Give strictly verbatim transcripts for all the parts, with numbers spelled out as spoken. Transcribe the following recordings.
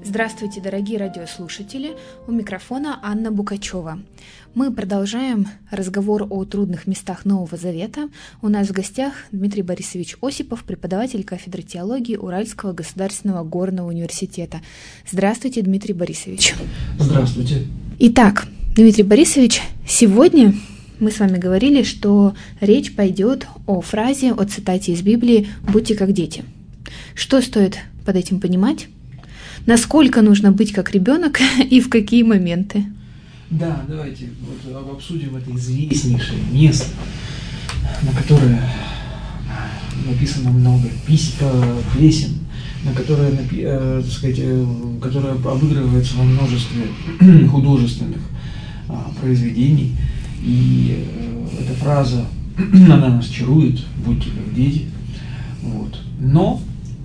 Здравствуйте, дорогие радиослушатели! У микрофона Анна Букачева. Мы продолжаем разговор о трудных местах Нового Завета. У нас в гостях Дмитрий Борисович Осипов, преподаватель кафедры теологии Уральского государственного горного университета. Здравствуйте, Дмитрий Борисович. Здравствуйте. Итак, Дмитрий Борисович, сегодня мы с вами говорили, что речь пойдет о фразе, о цитате из Библии «Будьте как дети». Что стоит под этим понимать? Насколько нужно быть как ребенок и в какие моменты? Да, давайте вот обсудим это известнейшее место, на которое написано много песен, на которое, так сказать, которое обыгрывается во множестве художественных произведений. И эта фраза, она нас чарует, будьте как дети. Вот. Но,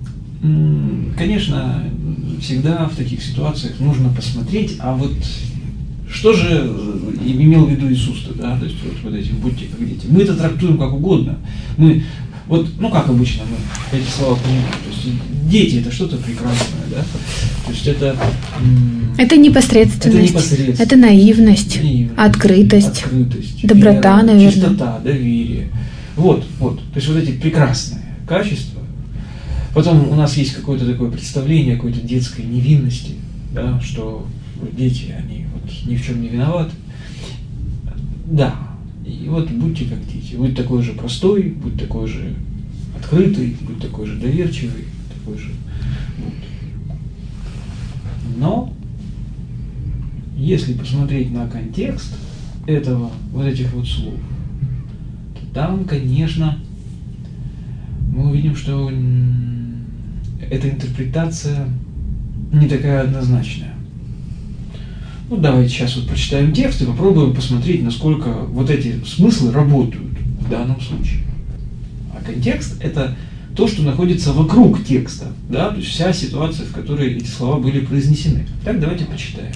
конечно, всегда в таких ситуациях нужно посмотреть, а вот что же имел в виду Иисус-то, да, то есть вот, вот эти «будьте как дети». Мы это трактуем как угодно. Мы, вот, ну как обычно мы эти слова понимаем, то есть дети – это что-то прекрасное, да, то есть это… Это непосредственность, это, непосредственность, это наивность, наивность открытость, открытость, доброта, вера, наверное. чистота, доверие. Вот, вот, то есть вот эти прекрасные качества. Потом у нас есть какое-то такое представление какой-то детской невинности, да, что дети, они вот ни в чем не виноваты. Да, и вот будьте как дети, будь такой же простой, будь такой же открытый, будь такой же доверчивый, такой же будь. Но если посмотреть на контекст этого, вот этих вот слов, то там, конечно, мы увидим, что эта интерпретация не такая однозначная. Ну, давайте сейчас вот прочитаем текст и попробуем посмотреть, насколько вот эти смыслы работают в данном случае. А контекст – это то, что находится вокруг текста, да, то есть вся ситуация, в которой эти слова были произнесены. Так, давайте почитаем.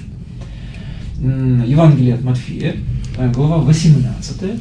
Евангелие от Матфея, глава восемнадцатая.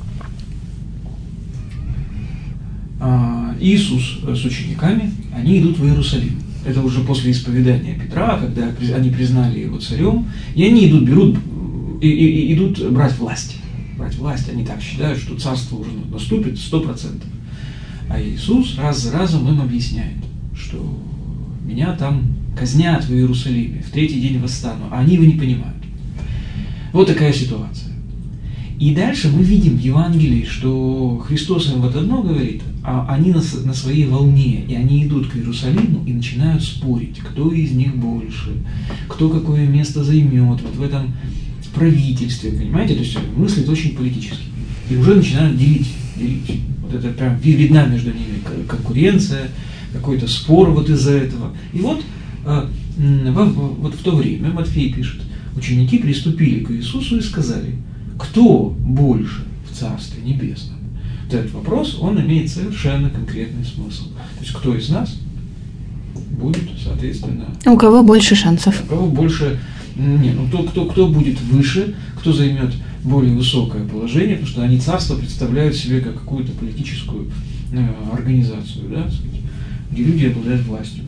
Иисус с учениками, они идут в Иерусалим. Это уже после исповедания Петра, когда они признали его царем, и они идут, берут, и, и, и идут брать власть. Брать власть, они так считают, что царство уже наступит сто процентов. А Иисус раз за разом им объясняет, что меня там казнят в Иерусалиме, в третий день восстану, а они его не понимают. Вот такая ситуация. И дальше мы видим в Евангелии, что Христос им вот одно говорит, а они на, на своей волне, и они идут к Иерусалиму и начинают спорить, кто из них больше, кто какое место займет, вот в этом правительстве, понимаете, то есть мыслят очень политически. И уже начинают делить, делить. Вот это прям видна между ними конкуренция, какой-то спор вот из-за этого. И вот, вот в то время, Матфей пишет, ученики приступили к Иисусу и сказали: кто больше в Царстве Небесном? Вот этот вопрос, он имеет совершенно конкретный смысл. То есть, кто из нас будет, соответственно… У кого больше шансов? У кого больше… Не, ну кто, кто, кто будет выше, кто займет более высокое положение, потому что они царство представляют себе как какую-то политическую э, организацию, да, где люди обладают властью.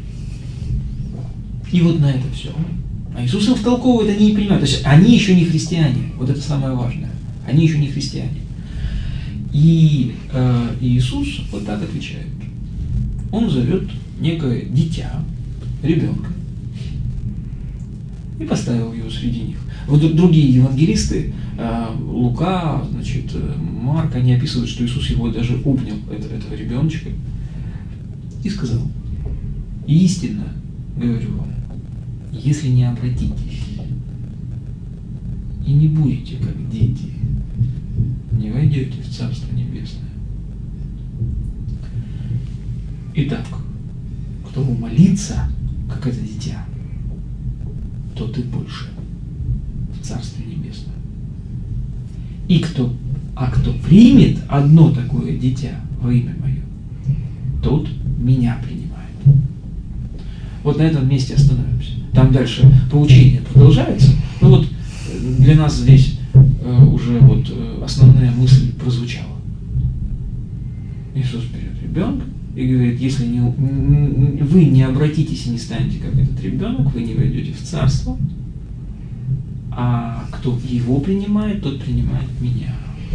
И вот на это все. А Иисус им втолковывает, они не понимают. То есть они еще не христиане. Вот это самое важное. Они еще не христиане. И э, Иисус вот так отвечает. Он зовет некое дитя, ребенка, и поставил его среди них. Вот другие евангелисты, э, Лука, значит, Марк, они описывают, что Иисус его даже обнял, этого, этого ребеночка, и сказал: истинно говорю вам, если не обратитесь и не будете как дети, не войдете в Царство Небесное. Итак, кто молится, как это дитя, тот и больше в Царстве Небесном. И кто, а кто примет одно такое дитя во имя мое, тот меня принимает. Вот на этом месте остановимся. Там дальше поучение продолжается. Ну вот для нас здесь э, уже вот э, основная мысль прозвучала. Иисус берет ребенка и говорит, если не, вы не обратитесь и не станете как этот ребенок, вы не войдете в царство, а кто его принимает, тот принимает меня.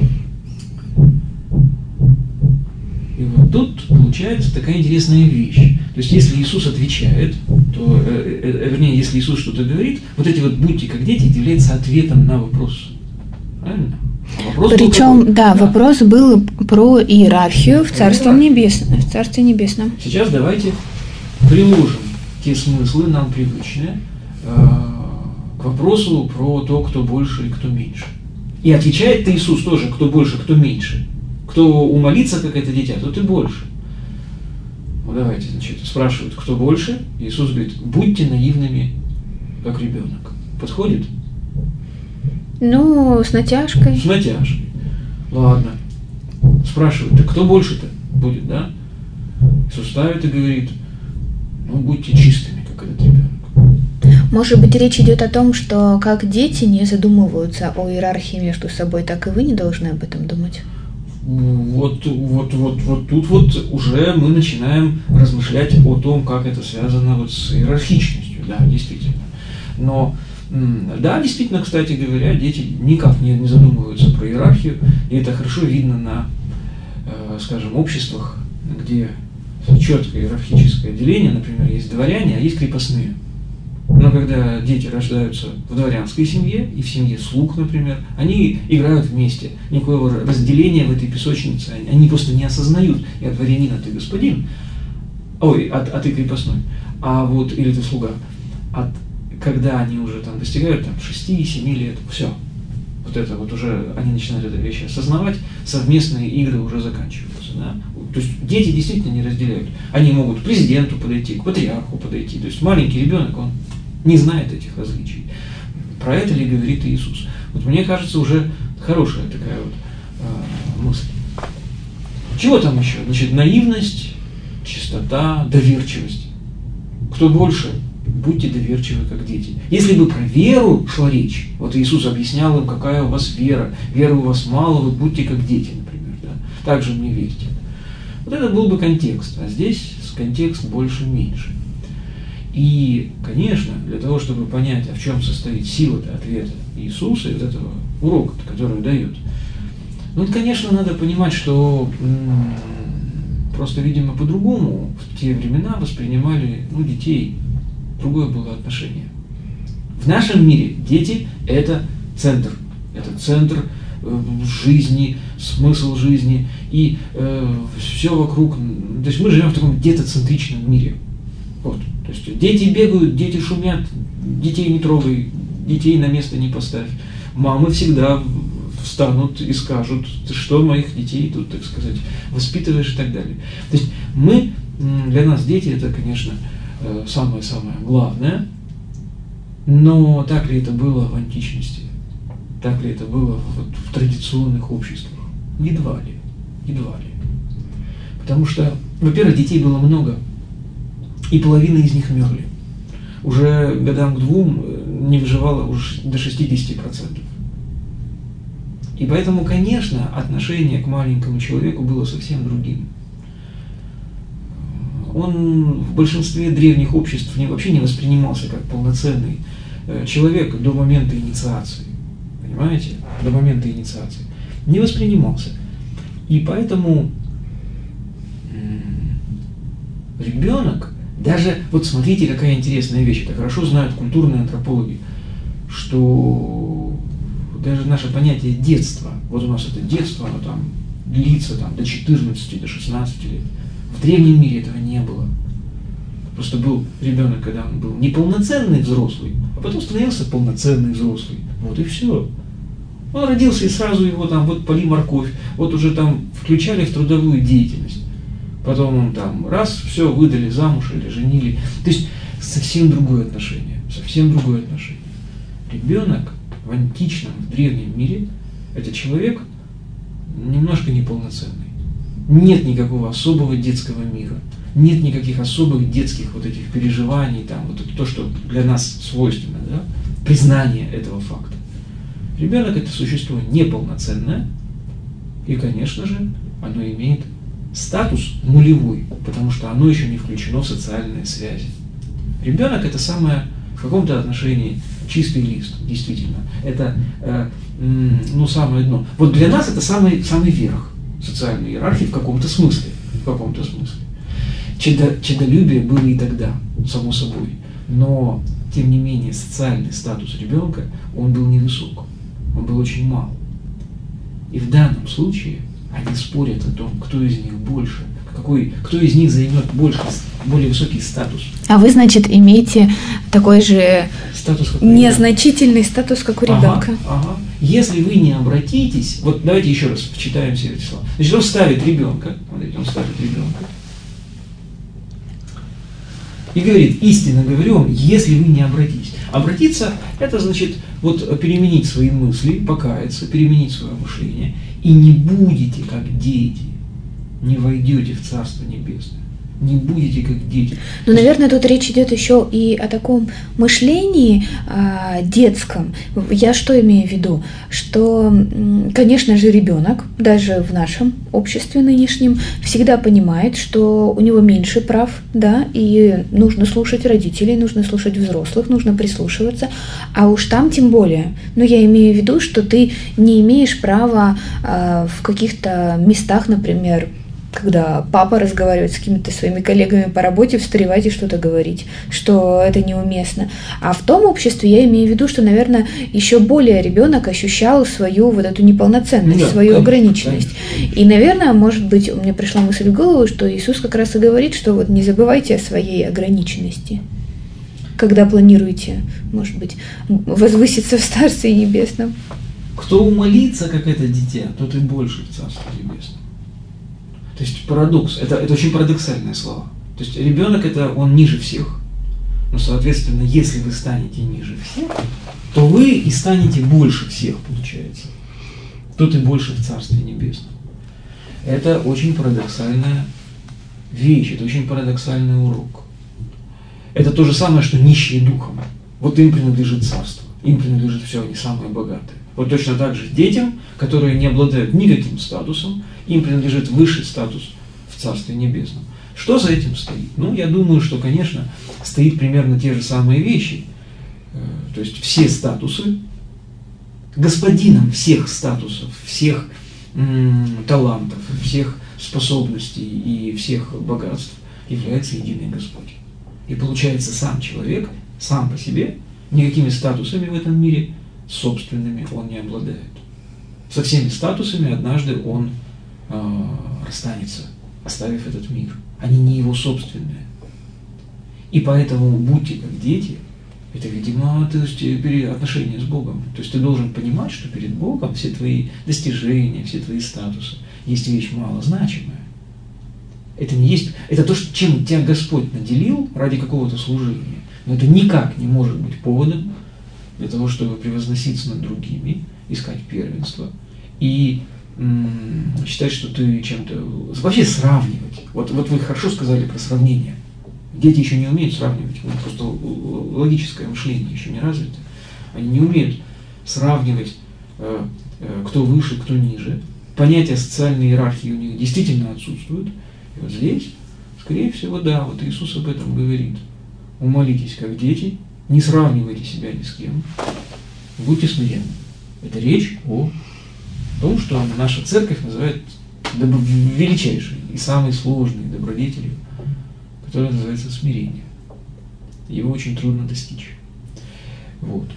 И вот тут получается такая интересная вещь. То есть, если Иисус отвечает, то, э, э, вернее, если Иисус что-то говорит, вот эти вот «будьте как дети» является ответом на вопрос. Правильно? Вопрос Причем, да, да, вопрос был про иерархию в Царстве да. Небесном. В Царстве Небесном. Сейчас давайте приложим те смыслы нам привычные э, к вопросу про то, кто больше и кто меньше. И отвечает-то Иисус тоже, кто больше, кто меньше. Кто умолится, как это дитя, тот и больше. Ну давайте, значит, спрашивают, кто больше. Иисус говорит, будьте наивными, как ребенок. Подходит? Ну, с натяжкой. С натяжкой. Ладно. Спрашивают, так кто больше-то будет, да? Иисус ставит и говорит, ну, будьте чистыми, как этот ребенок. Может быть, речь идет о том, что как дети не задумываются о иерархии между собой, так и вы не должны об этом думать. Вот, вот, вот, вот тут вот уже мы начинаем размышлять о том, как это связано вот с иерархичностью, да, действительно. Но, да, действительно, кстати говоря, дети никак не, не задумываются про иерархию, и это хорошо видно на, э, скажем, обществах, где четкое иерархическое деление, например, есть дворяне, а есть крепостные. Но когда дети рождаются в дворянской семье и в семье слуг, например, они играют вместе. Никакого разделения в этой песочнице они просто не осознают. Я дворянин, а ты господин. Ой, а, а ты крепостной. А вот, или ты слуга. А когда они уже там достигают там, шести-семи лет, все. Вот это вот уже, они начинают эту вещь осознавать, совместные игры уже заканчиваются. Да? То есть дети действительно не разделяют. Они могут к президенту подойти, к патриарху подойти. То есть маленький ребенок, он не знает этих различий. Про это ли говорит Иисус? Вот мне кажется, уже хорошая такая вот э, мысль. Чего там еще? Значит, наивность, чистота, доверчивость. Кто больше? Будьте доверчивы, как дети. Если бы про веру шла речь, вот Иисус объяснял им, какая у вас вера. Веры у вас мало, вы будьте как дети, например. Да? Так же мне верьте. Вот это был бы контекст, а здесь контекст больше-меньше. И, конечно, для того, чтобы понять, а в чем состоит сила ответа Иисуса и вот этого урока, который дает, ну, конечно, надо понимать, что м- просто, видимо, по-другому в те времена воспринимали ну, детей. Другое было отношение. В нашем мире дети – это центр. Это центр э, жизни, смысл жизни. И э, все вокруг… То есть мы живем в таком детоцентричном мире. Вот. То есть дети бегают, дети шумят, детей не трогай, детей на место не поставь. Мамы всегда встанут и скажут, ты что моих детей тут, так сказать, воспитываешь и так далее. То есть мы, для нас дети это, конечно, самое-самое главное, но так ли это было в античности? Так ли это было вот в традиционных обществах? Едва ли, едва ли. Потому что, во-первых, детей было много, и половина из них мерли. Уже годам к двум не выживало уже до шестидесяти процентов. И поэтому, конечно, отношение к маленькому человеку было совсем другим. Он в большинстве древних обществ не, вообще не воспринимался как полноценный человек до момента инициации. Понимаете? До момента инициации. Не воспринимался. И поэтому ребенок, даже, вот смотрите, какая интересная вещь, это хорошо знают культурные антропологи, что даже наше понятие детства, вот у нас это детство, оно там длится там, до четырнадцати, до шестнадцати лет. В древнем мире этого не было. Просто был ребенок, когда он был неполноценный взрослый, а потом становился полноценный взрослый. Вот и все. Он родился, и сразу его там, вот поли морковь, вот уже там включали в трудовую деятельность. Потом он там раз, все, выдали замуж или женили. То есть совсем другое отношение. Совсем другое отношение. Ребенок в античном, в древнем мире, это человек немножко неполноценный. Нет никакого особого детского мира. Нет никаких особых детских вот этих переживаний, там, вот это то, что для нас свойственно, да? Признание этого факта. Ребенок – это существо неполноценное, и, конечно же, оно имеет статус нулевой, потому что оно еще не включено в социальные связи. Ребенок – это самое, в каком-то отношении, чистый лист, действительно. Это э, ну, самое дно. Вот для нас это самый, самый верх социальной иерархии в каком-то смысле. В каком-то смысле. Чадо, чадолюбие было и тогда, само собой. Но, тем не менее, социальный статус ребенка, он был невысок. Он был очень мал. И в данном случае они спорят о том, кто из них больше, какой, кто из них займет больше, более высокий статус. А вы, значит, имеете такой же статус, как незначительный статус, как у ребенка. Ага, ага. Если вы не обратитесь, вот давайте еще раз вчитаем все эти слова. Значит, он ставит ребенка, смотрите, он ставит ребенка. И говорит, истинно говорю вам, если вы не обратитесь. Обратиться – это значит вот переменить свои мысли, покаяться, переменить свое мышление. И не будете как дети, не войдете в Царство Небесное. Не будете как дети. Ну, наверное, тут речь идет еще и о таком мышлении а, детском. Я что имею в виду? Что, конечно же, ребенок, даже в нашем обществе нынешнем, всегда понимает, что у него меньше прав, да, и нужно слушать родителей, нужно слушать взрослых, нужно прислушиваться. А уж там тем более. Но я имею в виду, что ты не имеешь права а, в каких-то местах, например, когда папа разговаривает с какими-то своими коллегами по работе, встревать и что-то говорить, что это неуместно. А в том обществе я имею в виду, что, наверное, еще более ребенок ощущал свою вот эту неполноценность, да, свою конечно, ограниченность. Конечно. И, наверное, может быть, мне пришла мысль в голову, что Иисус как раз и говорит, что вот не забывайте о своей ограниченности, когда планируете, может быть, возвыситься в Царстве Небесном. Кто умолится, как это дитя, тот и больше в Царстве Небесном. То есть парадокс, это, это очень парадоксальные слова. То есть ребенок это он ниже всех. Но, соответственно, если вы станете ниже всех, то вы и станете больше всех, получается. Тот и больше в Царстве Небесном. Это очень парадоксальная вещь, это очень парадоксальный урок. Это то же самое, что нищие духом. Вот им принадлежит царство, им принадлежит все, они самые богатые. Вот точно так же детям, которые не обладают никаким статусом, им принадлежит высший статус в Царстве Небесном. Что за этим стоит? Ну, я думаю, что, конечно, стоит примерно те же самые вещи. То есть все статусы, господином всех статусов, всех м- талантов, всех способностей и всех богатств является единый Господь. И получается, сам человек, сам по себе, никакими статусами в этом мире собственными он не обладает. Со всеми статусами однажды он э, расстанется, оставив этот мир. Они не его собственные. И поэтому будьте как дети, это, видимо, то есть, отношения с Богом. То есть ты должен понимать, что перед Богом все твои достижения, все твои статусы есть вещь малозначимая. Это не есть, это то, чем тебя Господь наделил ради какого-то служения. Но это никак не может быть поводом для того, чтобы превозноситься над другими, искать первенство и м- считать, что ты чем-то... Вообще сравнивать. Вот, вот вы хорошо сказали про сравнение. Дети еще не умеют сравнивать, у них просто логическое мышление еще не развито. Они не умеют сравнивать, э, э, кто выше, кто ниже. Понятие социальной иерархии у них действительно отсутствует. И вот здесь, скорее всего, да, вот Иисус об этом говорит. Умолитесь как дети, не сравнивайте себя ни с кем, будьте смиренны. Это речь о том, что наша церковь называет добро... величайшей и самой сложной добродетелью, которая называется смирение. Его очень трудно достичь. Вот.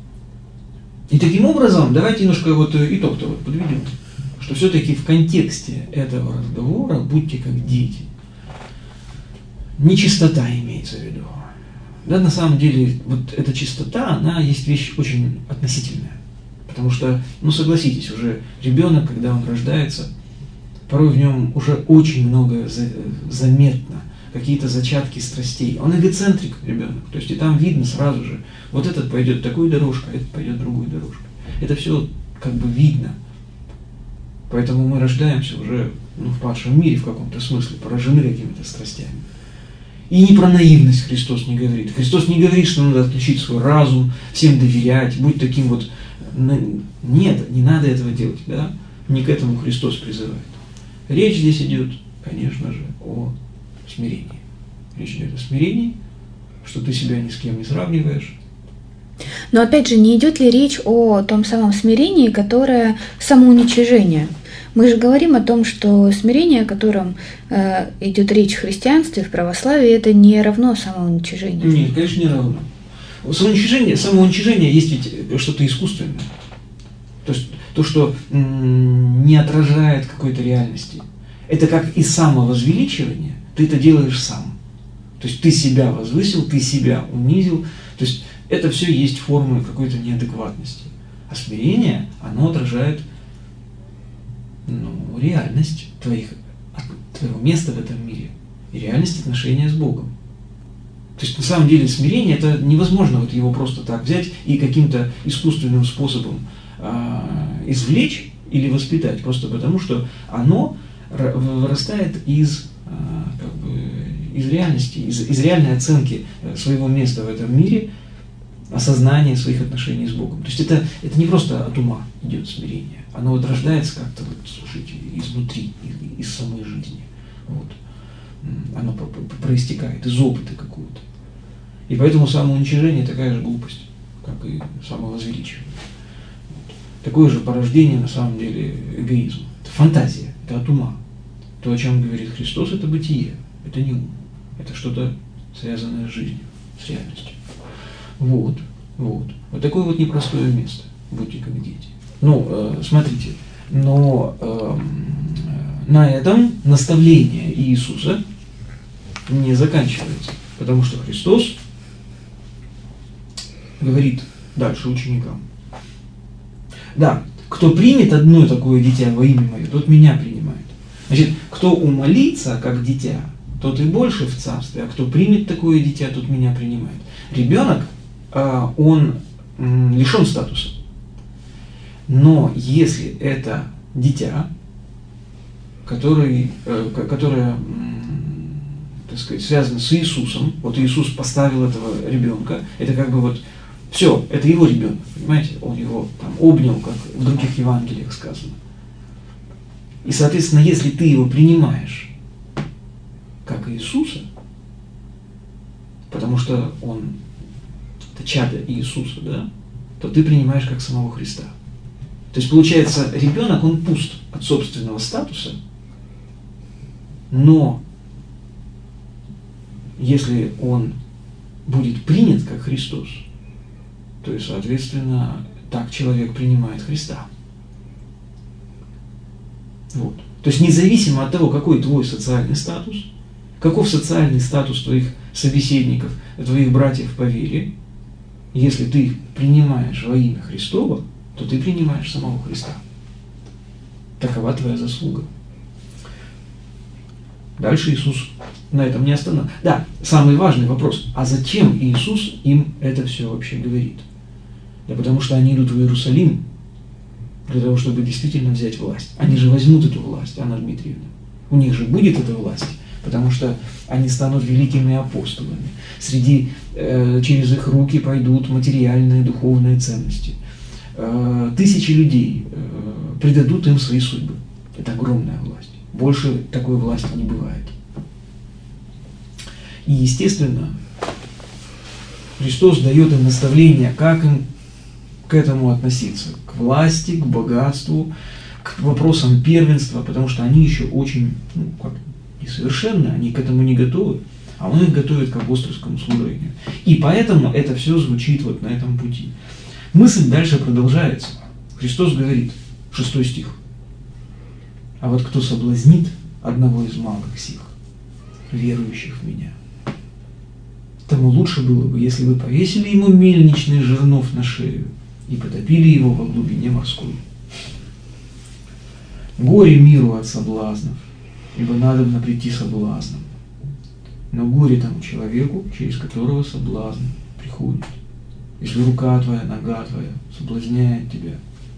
И таким образом, давайте немножко вот итог-то вот подведем, что все-таки в контексте этого разговора будьте как дети. Нечистота имеется в виду. Да, на самом деле, вот эта чистота, она есть вещь очень относительная. Потому что, ну согласитесь, уже ребенок, когда он рождается, порой в нем уже очень многое за, заметно, какие-то зачатки страстей. Он эгоцентрик, ребенок. То есть и там видно сразу же, вот этот пойдет такой дорожкой, этот пойдет другой дорожкой. Это все как бы видно. Поэтому мы рождаемся уже ну, в падшем мире в каком-то смысле, поражены какими-то страстями. И не про наивность Христос не говорит. Христос не говорит, что надо отключить свой разум, всем доверять, будь таким вот... Нет, не надо этого делать, да? Не к этому Христос призывает. Речь здесь идет конечно же, о смирении. Речь идет о смирении, что ты себя ни с кем не сравниваешь. Но опять же, не идет ли речь о том самом смирении, которое самоуничижение? Мы же говорим о том, что смирение, о котором э, идет речь в христианстве, в православии, это не равно самоуничижению. Нет, конечно, не равно. Самоуничижение, самоуничижение есть ведь что-то искусственное. То есть то, что м- не отражает какой-то реальности. Это как и самовозвеличивание, ты это делаешь сам. То есть ты себя возвысил, ты себя унизил. То есть это все есть формы какой-то неадекватности. А смирение, оно отражает ну, реальность твоих, твоего места в этом мире и реальность отношения с Богом. То есть на самом деле смирение, это невозможно вот его просто так взять и каким-то искусственным способом э, извлечь или воспитать, просто потому что оно вырастает из, э, как бы, из реальности, из, из реальной оценки своего места в этом мире, осознания своих отношений с Богом. То есть это, это не просто от ума идет смирение, оно вот рождается как-то, вот, слушайте, изнутри, из, из самой жизни. Вот. Оно проистекает из опыта какого-то. И поэтому самоуничижение такая же глупость, как и самовозвеличивание. Вот. Такое же порождение, на самом деле, эгоизма. Это фантазия, это от ума. То, о чем говорит Христос, это бытие, это не ум. Это что-то связанное с жизнью, с реальностью. Вот, вот. Вот такое вот непростое место. Будьте как дети. Ну, э, смотрите, но э, на этом наставление Иисуса не заканчивается, потому что Христос говорит дальше ученикам. Да, кто примет одно такое дитя во имя Мое, тот Меня принимает. Значит, кто умолится, как дитя, тот и больше в царстве, а кто примет такое дитя, тот Меня принимает. Ребенок, он лишен статуса. Но если это дитя, который, которое, так сказать, связано с Иисусом, вот Иисус поставил этого ребенка, это как бы вот все, это его ребенок, понимаете? Он его там обнял, как в других Евангелиях сказано. И, соответственно, если ты его принимаешь как Иисуса, потому что он это чадо Иисуса, да, то ты принимаешь как самого Христа. То есть, получается, ребенок, он пуст от собственного статуса, но если он будет принят как Христос, то и, соответственно, так человек принимает Христа. Вот. То есть, независимо от того, какой твой социальный статус, каков социальный статус твоих собеседников, твоих братьев по вере, если ты принимаешь во имя Христово, то ты принимаешь самого Христа. Такова твоя заслуга. Дальше Иисус на этом не остановился. Да, самый важный вопрос. А зачем Иисус им это все вообще говорит? Да потому что они идут в Иерусалим для того, чтобы действительно взять власть. Они же возьмут эту власть, Анна Дмитриевна. У них же будет эта власть, потому что они станут великими апостолами. Среди, э, через их руки пойдут материальные, духовные ценности. Э, тысячи людей э, предадут им свои судьбы. Это огромная власть. Больше такой власти не бывает. И, естественно, Христос дает им наставления, как им к этому относиться, к власти, к богатству, к вопросам первенства, потому что они еще очень, ну, как несовершенны, они к этому не готовы, а Он их готовит к апостольскому служению. И поэтому это все звучит вот на этом пути. Мысль дальше продолжается. Христос говорит, шестой стих. А вот кто соблазнит одного из малых сих, верующих в Меня, тому лучше было бы, если вы повесили ему мельничный жернов на шею и потопили его во глубине морской. Горе миру от соблазнов, ибо надобно прийти соблазном. Но горе тому человеку, через которого соблазн приходит. Если рука твоя, нога твоя соблазняет тебя,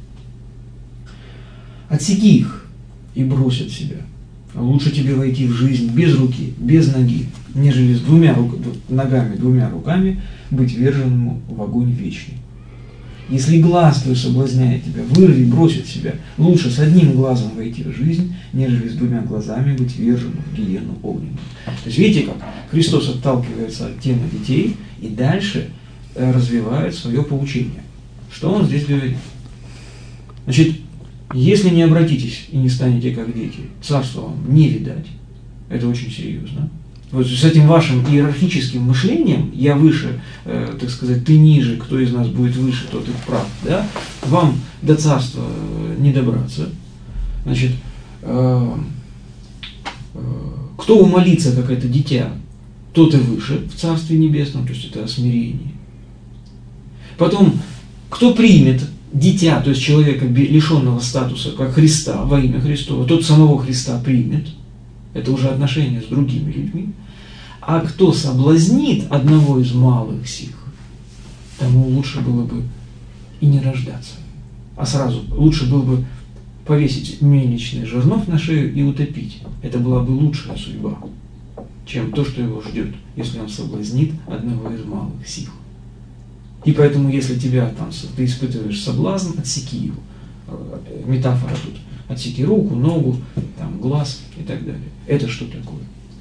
отсеки их и брось от себя. А лучше тебе войти в жизнь без руки, без ноги, нежели с двумя рук, ногами, двумя руками быть верженному в огонь вечный. Если глаз твой соблазняет тебя, вырви, брось от себя. Лучше с одним глазом войти в жизнь, нежели с двумя глазами быть вверженным в гиену огненную. То есть видите, как Христос отталкивается от темы детей и дальше развивает свое поучение. Что он здесь говорит? Значит, если не обратитесь и не станете как дети, царство вам не видать. Это очень серьезно. Вот с этим вашим иерархическим мышлением, я выше, э, так сказать, ты ниже, кто из нас будет выше, тот и прав, да, вам до царства не добраться. Значит, э, э, кто умолится, как это дитя, тот и выше в Царстве Небесном, то есть это о смирении. Потом, кто примет дитя, то есть человека, лишенного статуса, как Христа, во имя Христова, тот самого Христа примет. Это уже отношения с другими людьми. А кто соблазнит одного из малых сих, тому лучше было бы и не рождаться. А сразу лучше было бы повесить мельничный жернов на шею и утопить. Это была бы лучшая судьба, чем то, что его ждет, если он соблазнит одного из малых сих. И поэтому, если тебя там, ты испытываешь соблазн, отсеки его. Метафора тут. Отсеки руку, ногу, там, глаз и так далее. Это что такое?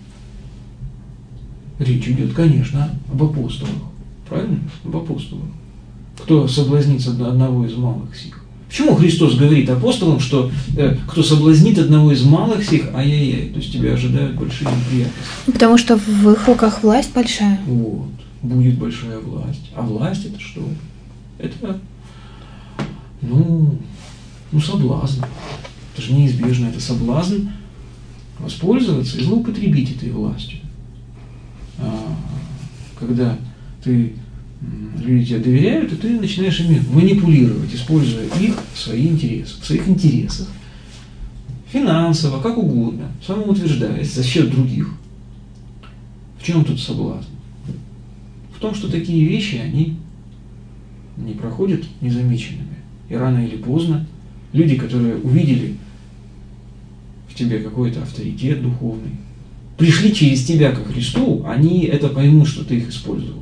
Речь идет, конечно, об апостолах. Правильно? Об апостолах. Кто соблазнится одного из малых сих? Почему Христос говорит апостолам, что э, кто соблазнит одного из малых сих, ай-яй-яй, то есть тебя ожидают большие неприятности? Потому что в их руках власть большая. Вот. Будет большая власть. А власть это что? Это, ну, ну соблазн. Это же неизбежно, это соблазн воспользоваться и злоупотребить этой властью. А, когда ты, люди тебе доверяют, и ты начинаешь ими манипулировать, используя их в свои интересы, в своих интересах. Финансово, как угодно, самоутверждаясь за счет других. В чем тут соблазн? В том, что такие вещи, они не проходят незамеченными. И рано или поздно люди, которые увидели в тебе какой-то авторитет духовный, пришли через тебя ко Христу, они это поймут, что ты их использовал.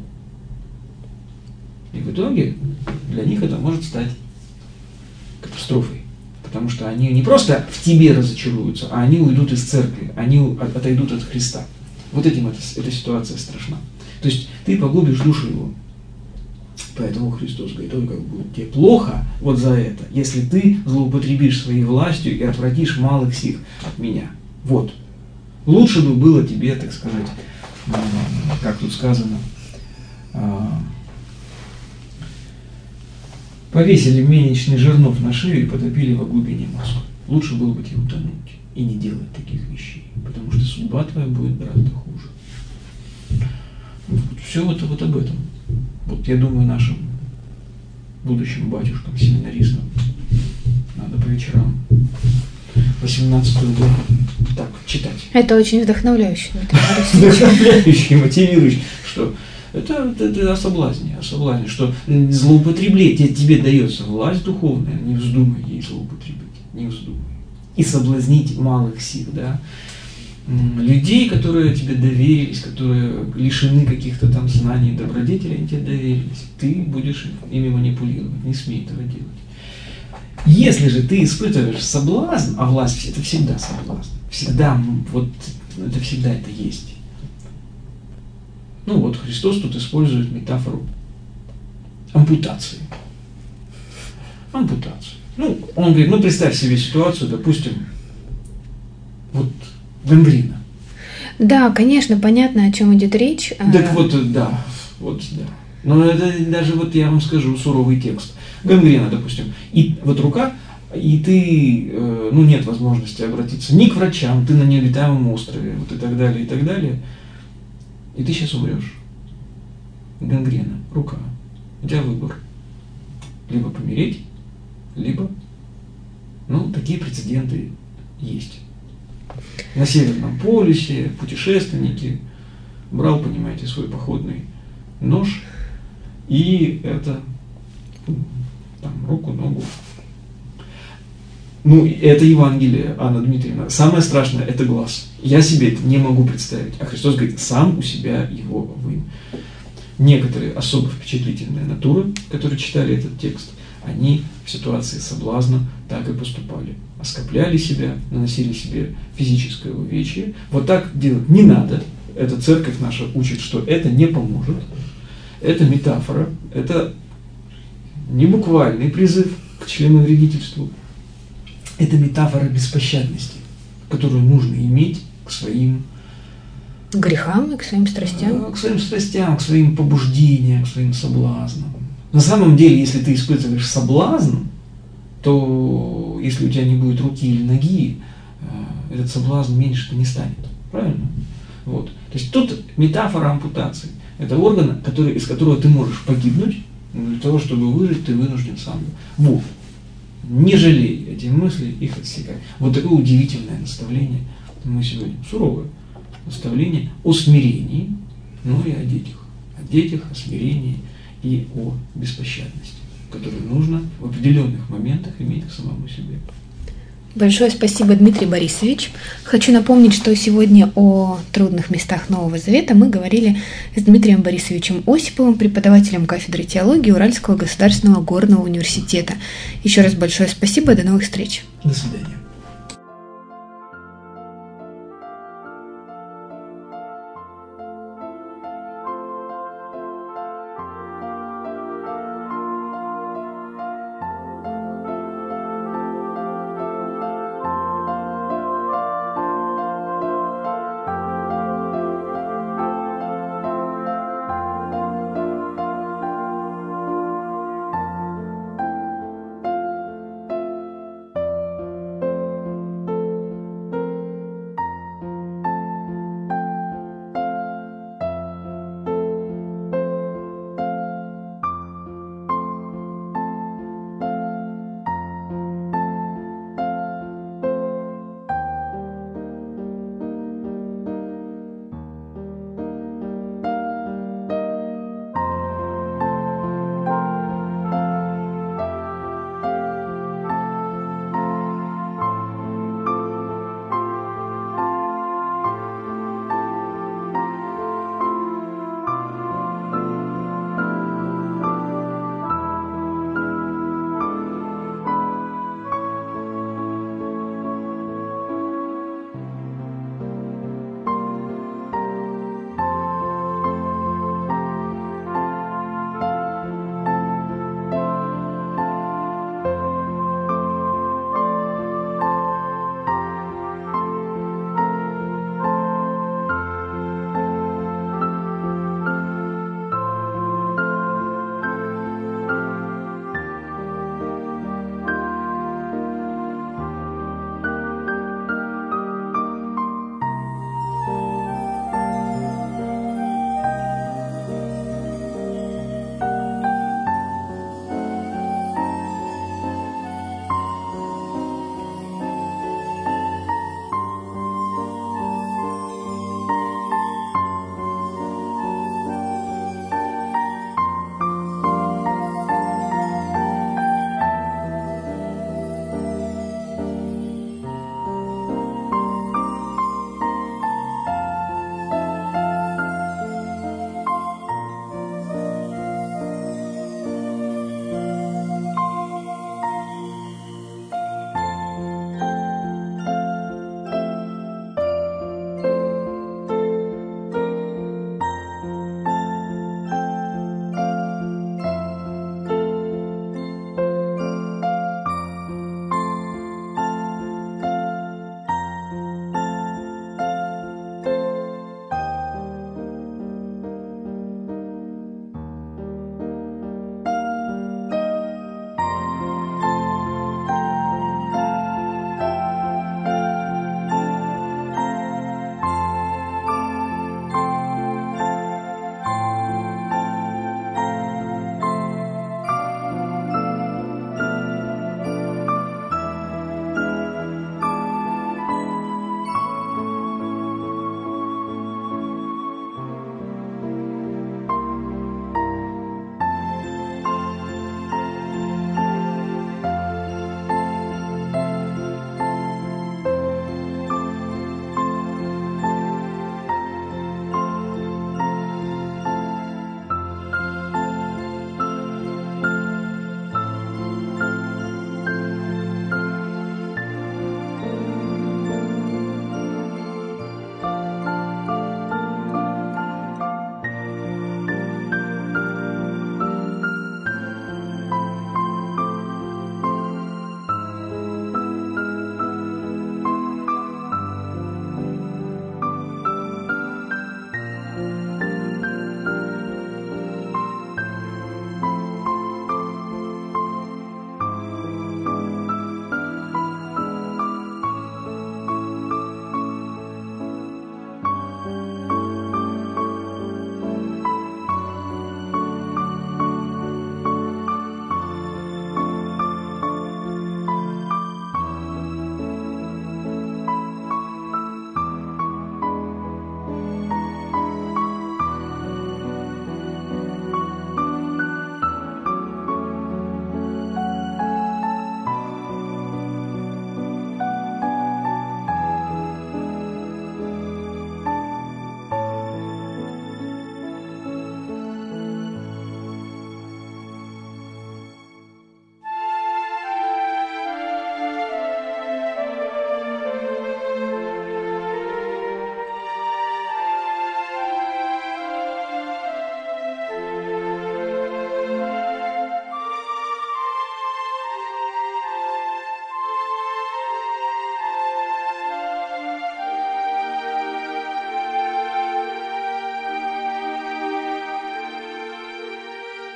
И в итоге для них это может стать катастрофой. Потому что они не просто в тебе разочаруются, а они уйдут из церкви, они отойдут от Христа. Вот этим эта, эта ситуация страшна. То есть ты погубишь душу его. Поэтому Христос говорит, ой, как будет тебе плохо вот за это, если ты злоупотребишь своей властью и отвратишь малых сих от меня. Вот. Лучше бы было тебе, так сказать, как тут сказано, повесили мельничный жернов на шею и потопили во глубине мозга. Лучше было бы тебе утонуть и не делать таких вещей, потому что судьба твоя будет гораздо хуже. Все это вот об этом. Вот я думаю, нашим будущим батюшкам, семинаристам надо по вечерам восемнадцатую главу так читать. Это очень вдохновляюще. Вдохновляюще, мотивирующее, что это, это, это о соблазне, о соблазне, что злоупотребление, тебе дается власть духовная, не вздумай ей злоупотребить, не вздумай. И соблазнить малых сил, да. Людей, которые тебе доверились, которые лишены каких-то там знаний, добродетелей, они тебе доверились. Ты будешь ими манипулировать, не смей этого делать. Если же ты испытываешь соблазн, а власть это всегда соблазн, всегда, вот это всегда это есть. Ну вот Христос тут использует метафору ампутации. Ампутацию. Ну, он говорит, ну представь себе ситуацию, допустим, вот гангрена. Да, конечно, понятно, о чем идет речь. Так вот, да, вот, да. Но это даже вот я вам скажу суровый текст. Гангрена, допустим, и вот рука, и ты, э, ну нет возможности обратиться ни к врачам, ты на необитаемом острове, вот и так далее, и так далее, и ты сейчас умрешь. Гангрена, рука. У тебя выбор. Либо помереть, либо, ну, такие прецеденты есть. На Северном полюсе путешественники брал, понимаете, свой походный нож и это там руку, ногу. Ну, это Евангелие, Анна Дмитриевна. Самое страшное – это глаз. Я себе это не могу представить. А Христос говорит, сам у себя его вынь. некоторые особо впечатлительные натуры, которые читали этот текст, они в ситуации соблазна так и поступали. Оскопляли себя, наносили себе физическое увечье. Вот так делать не надо. Эта церковь наша учит, что это не поможет. Это метафора, это не буквальный призыв к членовредительству. Это метафора беспощадности, которую нужно иметь к своим к грехам и к своим страстям. К своим страстям, к своим побуждениям, к своим соблазнам. На самом деле, если ты испытываешь соблазн, то если у тебя не будет руки или ноги, этот соблазн меньше-то не станет. Правильно? Вот. То есть тут метафора ампутации. Это орган, который, из которого ты можешь погибнуть, но для того, чтобы выжить, ты вынужден сам. Вот. Не жалей эти мысли, их отсекай. Вот такое удивительное наставление мы сегодня, суровое наставление о смирении, но и о детях. О детях, о смирении и о беспощадности, которую нужно в определенных моментах иметь к самому себе. Большое спасибо, Дмитрий Борисович. Хочу напомнить, что сегодня о трудных местах Нового Завета мы говорили с Дмитрием Борисовичем Осиповым, преподавателем кафедры теологии Уральского государственного горного университета. Еще раз большое спасибо, до новых встреч. До свидания.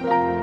Thank you.